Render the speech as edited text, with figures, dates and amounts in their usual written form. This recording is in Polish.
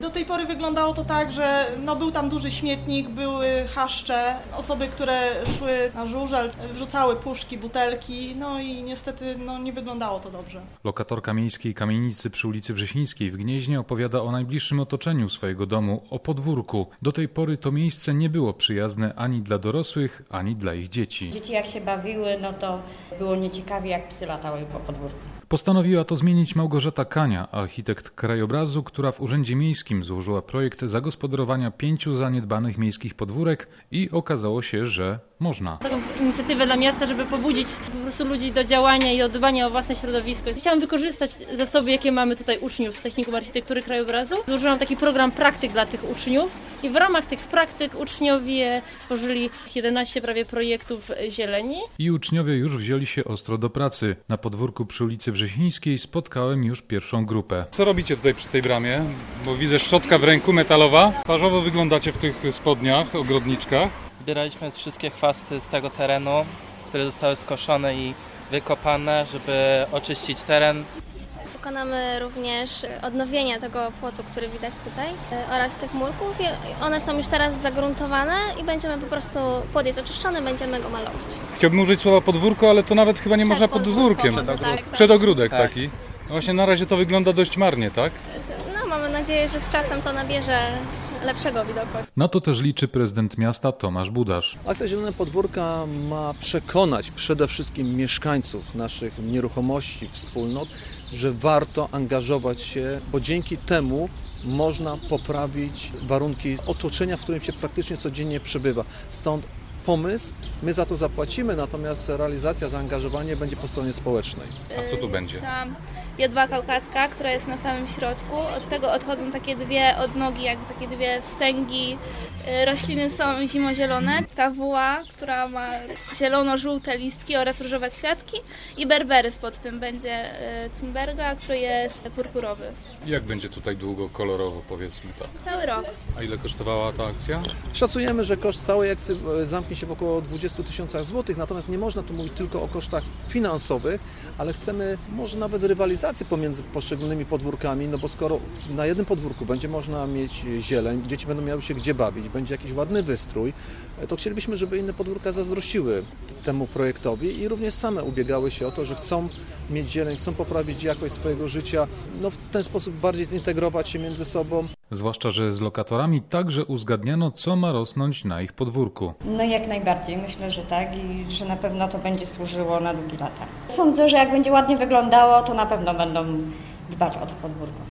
Do tej pory wyglądało to tak, że był tam duży śmietnik, były chaszcze, osoby, które szły na żużel, wrzucały puszki, butelki, i niestety nie wyglądało to dobrze. Lokatorka miejskiej kamienicy przy ulicy Wrzesińskiej w Gnieźnie opowiada o najbliższym otoczeniu swojego domu, o podwórku. Do tej pory to miejsce nie było przyjazne ani dla dorosłych, ani dla ich dzieci. Dzieci jak się bawiły, to było nieciekawie, jak psy latały po podwórku. Postanowiła to zmienić Małgorzata Kania, architekt krajobrazu, która w Urzędzie Miejskim złożyła projekt zagospodarowania 5 zaniedbanych miejskich podwórek i okazało się, że można. Taką inicjatywę dla miasta, żeby pobudzić po prostu ludzi do działania i dbania o własne środowisko. Chciałam wykorzystać zasoby, jakie mamy tutaj uczniów z Technikum Architektury Krajobrazu. Złożyłam taki program praktyk dla tych uczniów i w ramach tych praktyk uczniowie stworzyli 11 prawie projektów zieleni. I uczniowie już wzięli się ostro do pracy. Na podwórku przy ulicy Wrzesińskiej spotkałem już pierwszą grupę. Co robicie tutaj przy tej bramie? Bo widzę szczotka w ręku metalowa. Twarzowo wyglądacie w tych spodniach, ogrodniczkach. Zbieraliśmy wszystkie chwasty z tego terenu, które zostały skoszone i wykopane, żeby oczyścić teren. Dokonamy również odnowienia tego płotu, który widać tutaj, oraz tych murków. One są już teraz zagruntowane i będziemy po prostu, płot jest oczyszczony, będziemy go malować. Chciałbym użyć słowa podwórko, ale to nawet chyba nie można podwórkiem. Przedogródek taki. Właśnie na razie to wygląda dość marnie, tak? Mamy nadzieję, że z czasem to nabierze lepszego widoku. Na to też liczy prezydent miasta Tomasz Budasz. Akcja Zielone Podwórka ma przekonać przede wszystkim mieszkańców naszych nieruchomości, wspólnot, że warto angażować się, bo dzięki temu można poprawić warunki otoczenia, w którym się praktycznie codziennie przebywa. Stąd pomysł, my za to zapłacimy, natomiast realizacja, zaangażowanie będzie po stronie społecznej. A co tu będzie? Tam jodła kaukaska, która jest na samym środku. Od tego odchodzą takie dwie odnogi, jakby takie dwie wstęgi. Rośliny są zimozielone. Kawuła, która ma zielono-żółte listki oraz różowe kwiatki. I berberys pod tym będzie Thunberga, który jest purpurowy. Jak będzie tutaj długo, kolorowo, powiedzmy tak? Cały rok. A ile kosztowała ta akcja? Szacujemy, że koszt całej akcji zamknie się w około 20 000 złotych, natomiast nie można tu mówić tylko o kosztach finansowych, ale chcemy może nawet rywalizację pomiędzy poszczególnymi podwórkami, bo skoro na jednym podwórku będzie można mieć zieleń, dzieci będą miały się gdzie bawić, będzie jakiś ładny wystrój, to chcielibyśmy, żeby inne podwórka zazdrościły temu projektowi i również same ubiegały się o to, że chcą mieć zieleń, chcą poprawić jakość swojego życia, w ten sposób bardziej zintegrować się między sobą. Zwłaszcza, że z lokatorami także uzgadniano, co ma rosnąć na ich podwórku. Jak najbardziej, myślę, że tak i że na pewno to będzie służyło na długie lata. Sądzę, że jak będzie ładnie wyglądało, to na pewno będą dbać o to podwórko.